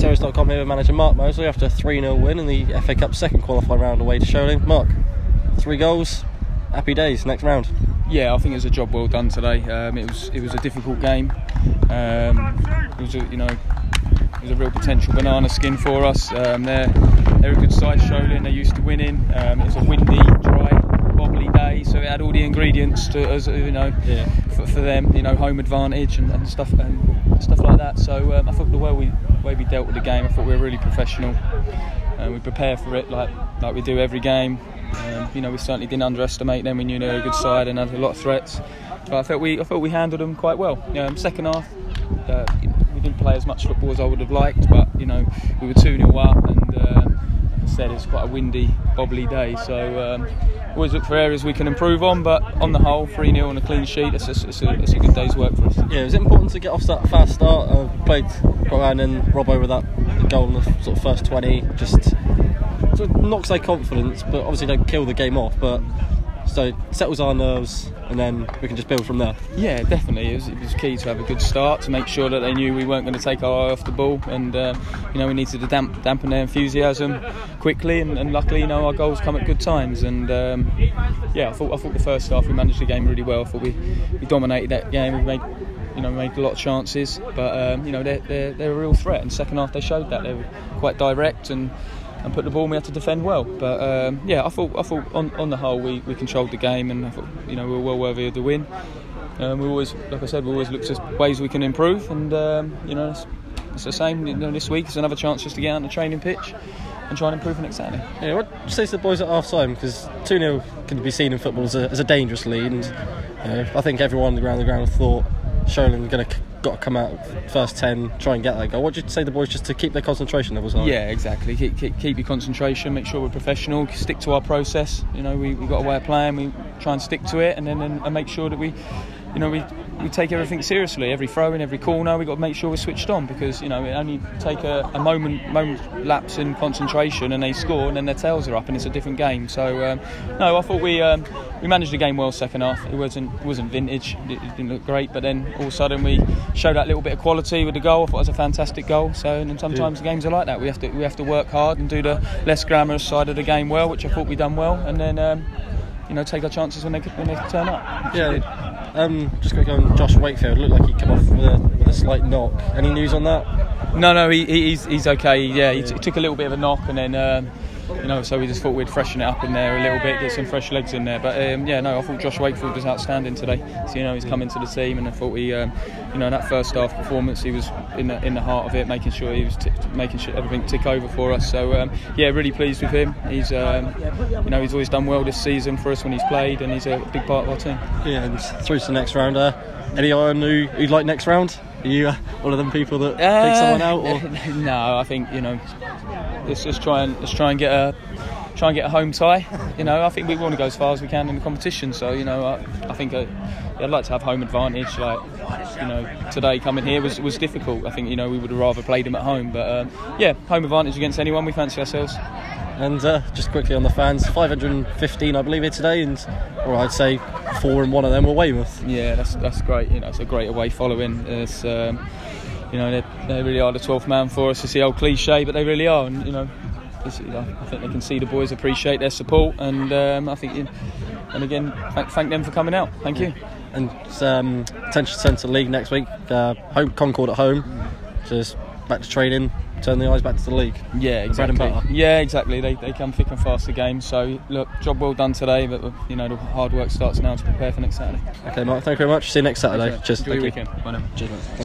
Ceres.com here with manager Mark Mosley after a 3-0 win in the FA Cup second qualifying round away to Sholing. Mark, 3 goals, happy days, next round. Yeah, I think it was a job well done today. It was a difficult game. It was a real potential banana skin for us. They're a good side, Sholing. They're used to winning. It was a windy, dry, bobbly day, so it had all the ingredients to, for them. Home advantage and stuff like that. So I thought the way we dealt with the game, I thought we were really professional. We prepared for it like we do every game. We certainly didn't underestimate them. We knew they were a good side and had a lot of threats. But I thought we handled them quite well. Second half, we didn't play as much football as I would have liked, but we were 2-0 up, and like I said, it's quite a windy, bobbly day. So always look for areas we can improve on. But on the whole, 3-0 and a clean sheet, it's a good day's work for us. Yeah, it was important to get off that fast start. Played quite well, and then Robbo with the goal in the sort of first 20 just sort of knocks their confidence, but obviously don't kill the game off. But so settles our nerves, and then we can just build from there. Yeah, definitely. It was key to have a good start, to make sure that they knew we weren't going to take our eye off the ball, and we needed to dampen their enthusiasm quickly, and luckily our goals come at good times. And I thought the first half we managed the game really well. I thought we dominated that game. We made a lot of chances, but they're a real threat. And second half they showed that. They were quite direct and put the ball, and we had to defend well. But I thought on the whole we controlled the game, and I thought we were well worthy of the win. We always, like I said, we always look to ways we can improve, and it's the same. This week it's another chance just to get out on the training pitch and try and improve for next Saturday. Yeah, what do you say to the boys at half time? Because 2-0 can be seen in football as a dangerous lead, and I think everyone around the ground thought Sholing were got to come out first 10, try and get that goal. What do you say to the boys just to keep their concentration levels high? Yeah, exactly. Keep your concentration. Make sure we're professional. Stick to our process. We've got a way of playing. We try and stick to it, and then make sure that we take everything seriously. Every throw in, every corner, we've got to make sure we're switched on, because it only take a moment lapse in concentration and they score, and then their tails are up and it's a different game. So I thought we managed the game well second half. It wasn't vintage. It didn't look great, but then all of a sudden we showed that little bit of quality with the goal. I thought it was a fantastic goal. So and sometimes the games are like that. We have to work hard and do the less glamorous side of the game well, which I thought we done well, and then take our chances when they turn up. Yeah. Just quick on Josh Wakefield. Looked like he come off with a slight knock. Any news on that? No, he's okay. Yeah, he took a little bit of a knock, and then so we just thought we'd freshen it up in there a little bit, get some fresh legs in there. But I thought Josh Wakefield was outstanding today. So he's come into the team, and I thought we that first half performance, he was in the heart of it, making sure he was making sure everything tick over for us. So really pleased with him. He's he's always done well this season for us when he's played, and he's a big part of our team. Yeah, and through to the next round. Any eye on who'd like next round? Are you one of them people that pick someone out? Or? No, I think let's just try and get a home tie. I think we want to go as far as we can in the competition. So I think I'd like to have home advantage. Today coming here was difficult. I think we would have rather played them at home. But home advantage against anyone we fancy ourselves. And just quickly on the fans, 515 I believe here today, and I'd say 4 and 1 of them were Weymouth. Yeah, that's great. It's a great away following. It's they really are the 12th man for us. It's the old cliche, but they really are. And I think they can see the boys appreciate their support, and I think and again thank them for coming out. Thank you. And attention centre league next week. Home Concord at home. Just back to training. Turn the eyes back to the league. Yeah, exactly. Bread and butter. Yeah, exactly. They come thick and fast the game. So look, job well done today, but the hard work starts now to prepare for next Saturday. Okay, Mark. Thank you very much. See you next Saturday. Cheers. Enjoy your weekend. Bye now. Cheers, mate.